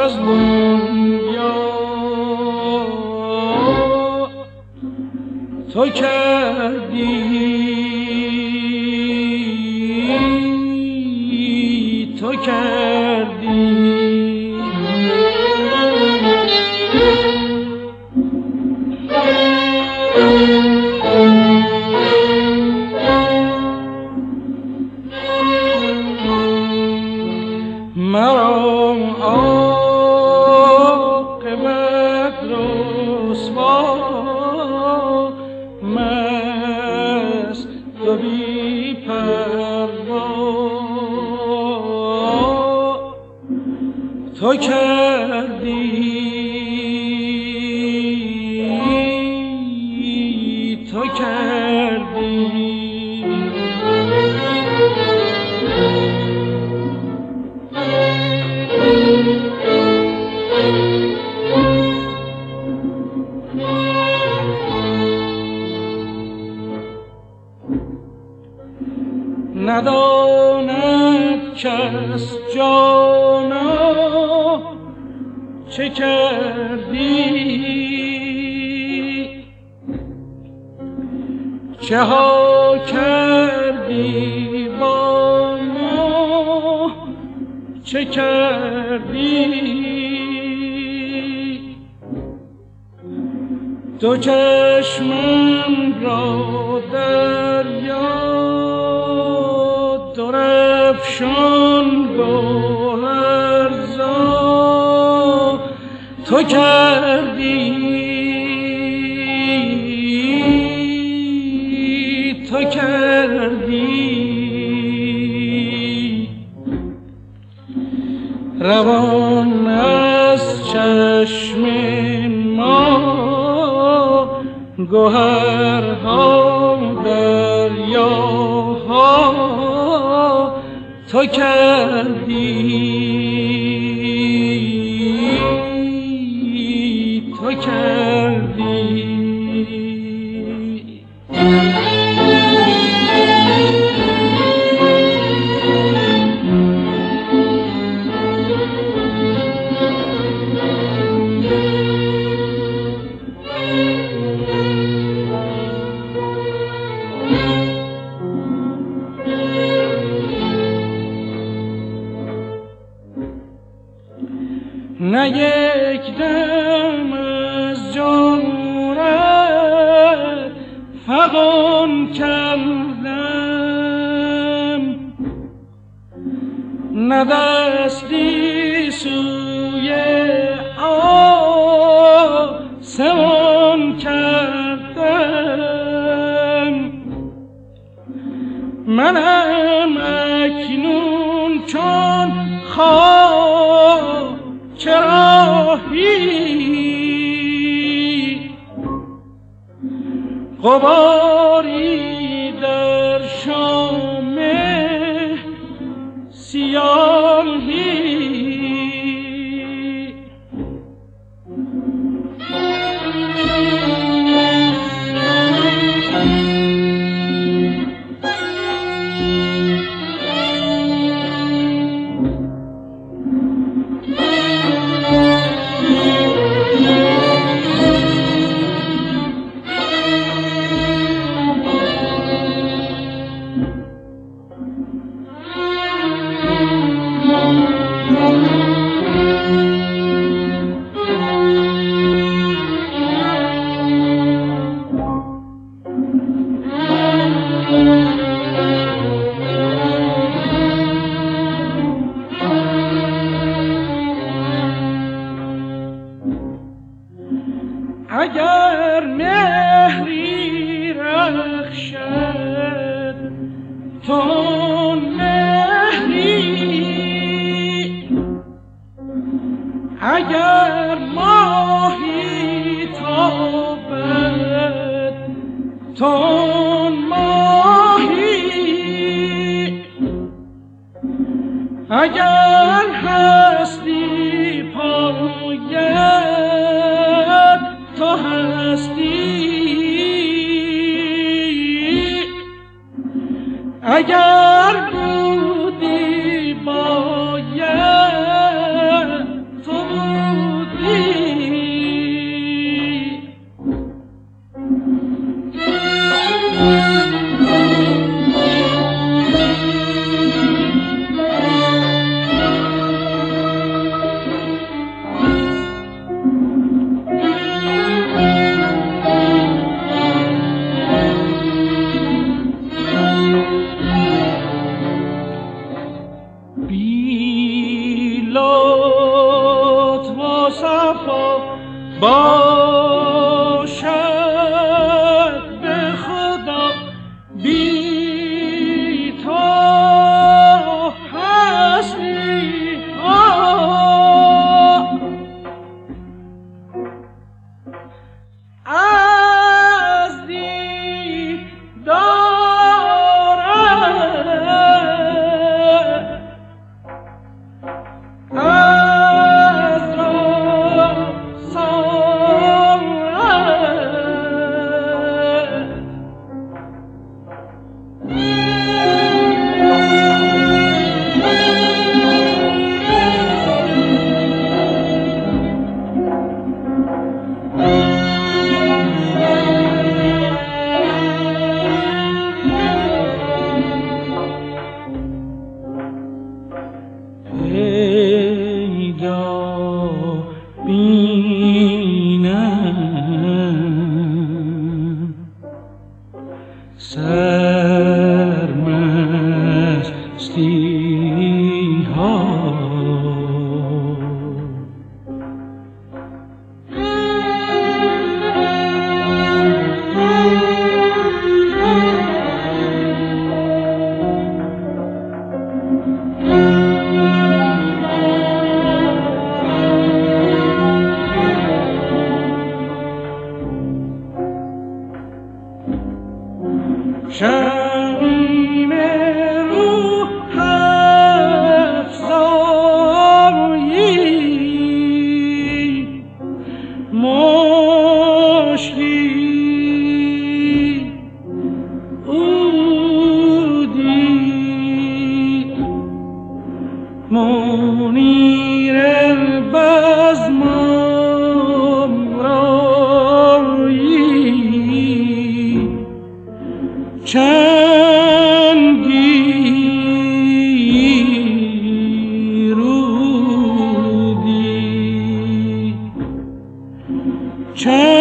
از دنیا تو کردی، تو کردی. مرا عاقبت رسوا مست و بی پروا تو کردی، تو کردی. نداند کس جانا چه کردی، چه ها کردی با ما، چه کردی. دو چشمم را دریا درفشان گوهرزا تو کردی، تو کردی. روان از چشم ما گوهرها دریاها تو کردی، تو کردی. نه یک دم از جانت فغان کردم، نه دستی سوی آسمان کردم. منم اکنون چون راهی غباری در شام سیاهی. اگر مهری رخشد تو مهری، اگر ماهی تابد تو ماهی، اگر هستی پاید تو هستی، اگر بودی باید تو لطف و صفا باشد به خدا بی تو هستی از دیدارت از پیدا بینم سرمستی ها شمیم روح افزایی مشکی اودی منیر البزم امرایی چندی رودی